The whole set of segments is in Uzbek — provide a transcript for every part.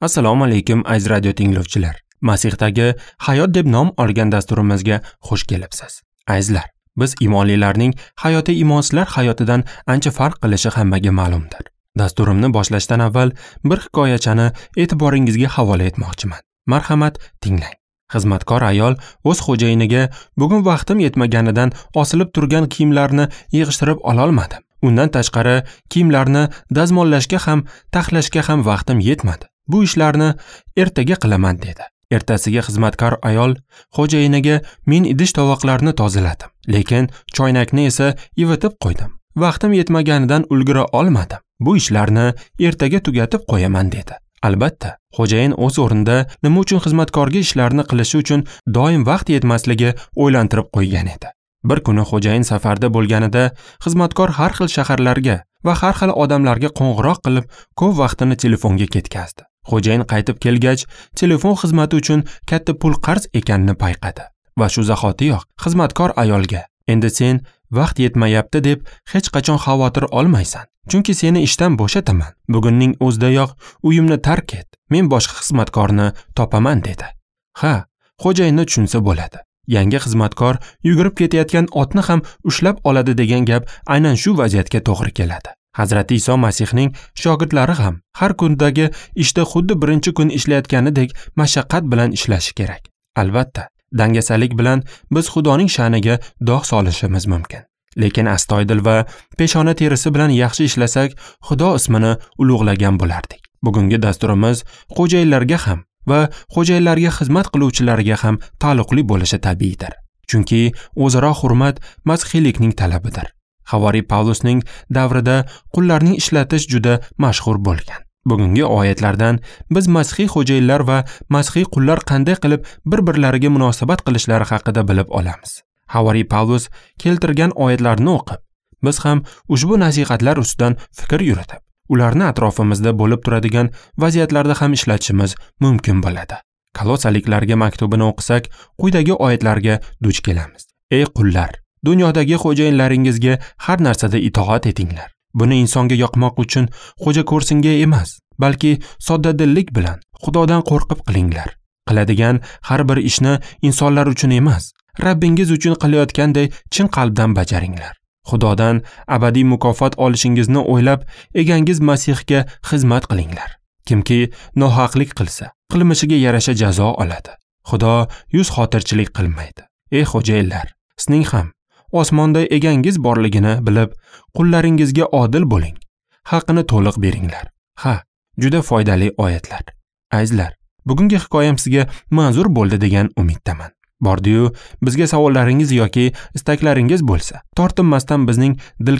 Assalomu alaykum aziz radio tinglovchilar. Masixdagi hayot deb nom olgan dasturimizga xush kelibsiz. Azizlar, biz iymonlilarning hayoti iymonsizlar hayotidan ancha farq qilishi hammaga ma'lumdir. Dasturimni boshlashdan avval bir hikoyachani e'tiboringizga havola etmoqchiman. Marhamat, tinglang. Xizmatkor ayol o'z xo'jayiniga bugun vaqtim yetmaganidan osilib turgan kiyimlarni yig'ishtirib ola olmadim. Undan tashqari kiyimlarni dazmollashga ham, taxlashga ham vaqtim yetmadi. Bu ishlarni ertaga qilaman dedi. Ertasiga xizmatkor ayol xo'jayiniga men idish-tovoqlarni tozaladim, lekin choynakni esa ivitib qo'ydim. Vaqtim yetmaganidan ulgura olmadim. Bu ishlarni ertaga tugatib qo'yaman dedi. Albatta, xo'jayin o'z o'rnida nima uchun xizmatkorga ishlarni qilishi uchun doim vaqt yetmasligi o'ylantirib qo'ygan edi. Bir kuni xo'jayin safarda bo'lganida xizmatkor har xil shaharlarga va har xil odamlarga qo'ng'iroq qilib, ko'p vaqtini telefonga ketkazdi. Xo'jayin qaytib kelgach, telefon xizmati uchun katta pul qarz ekanini payqadi va shu zahotiyoq xizmatkor ayolga: "Endi sen vaqt yetmayapti deb hech qachon xavotir olmaysan. Chunki seni ishdan bo'shataman. Bugunning o'zidayoq uyimni tark et. Men boshqa xizmatkorni topaman" dedi. Ha, xo'jayinni tushunsa bo'ladi. Yangi xizmatkor yugurib ketayotgan otni ham ushlab oladi degan gap aynan shu vaziyatga to'g'ri keladi. Hazrati Iso Masihning shogirdlari ham har kundagi ishda xuddi birinchi kun ishlayotganidek mashaqqat bilan ishlashi kerak. Albatta, dangasalik bilan biz Xudoning sha'niga dog' solishimiz mumkin. Lekin astoydil va peshona terisi bilan yaxshi ishlasak, Xudo ismini ulug'lagan bo'lardik. Bugungi dasturimiz xo'jayinlarga ham va xo'jayinlarga xizmat qiluvchilarga ham taalluqli bo'lishi tabiiydir. Chunki o'zaro hurmat masihiylikning talabidir. Havariy Pavlusning davrida qullarning ishlatish juda mashhur bo'lgan. Bugungi oyatlardan biz masihiy xo'jayinlar va masihiy qullar qanday qilib bir-birlariga munosabat qilishlari haqida bilib olamiz. Havariy Pavlus keltirgan oyatlarni o'qib, biz ham ushbu nasihatlar ustidan fikr yuritib, ularni atrofimizda bo'lib turadigan vaziyatlarda ham ishlatishimiz mumkin bo'ladi. Kolossaliklarga maktubini o'qisak, quyidagi oyatlarga duch kelamiz. Ey qullar, dunyodagi xo'jayinlaringizga har narsada itoat etinglar. Buni insonga yoqmoq uchun xo'ja ko'rsinga emas, balki soddadillik bilan Xudodan qo'rqib qilinglar. Qiladigan har bir ishni insonlar uchun emas, Rabbingiz uchun qilayotganday chin qalbdan bajaringlar. Xudodan abadiy mukofot olishingizni o'ylab, egangiz Masihga xizmat qilinglar. Kimki nohaqlik qilsa, qilmishiga yarasha jazo oladi. Xudo yuz xotirchilik qilmaydi. Ey xo'jayinlar, sizning ham osmonda egangiz borligini bilib, qullaringizga odil bo'ling. Haqqini to'liq beringlar. Ha, juda foydali oyatlar. Azizlar, bugungi hikoyam sizga manzur bo'ldi degan umiddaman. Bordi-yu, bizga savollaringiz yoki istaklaringiz bo'lsa, tortinmasdan bizning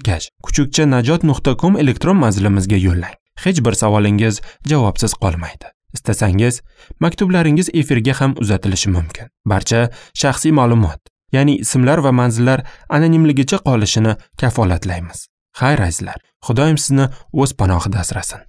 dilkash@najot.com elektron manzilimizga yo'llang. Hech bir savolingiz javobsiz qolmaydi. Istasangiz, maktublaringiz efirga ham uzatilishi mumkin. Barcha shaxsiy ma'lumot, ya'ni ismlar va manzillar anonimligicha qolishini kafolatlaymiz. Xayr azizlar, Xudoyim sizni o'z panohida asrasin.